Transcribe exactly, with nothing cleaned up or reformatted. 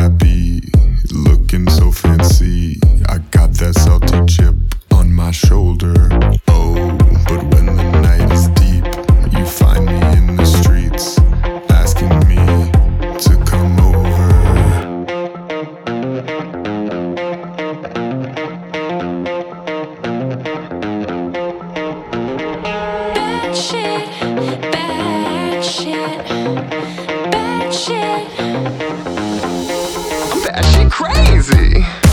that be? Looking so fancy. I got that salty chip on my shoulder. Oh, but when the night is deep, you find me in the streets, asking me to come over. Bad shit, bad shit, bad shit. That shit crazy.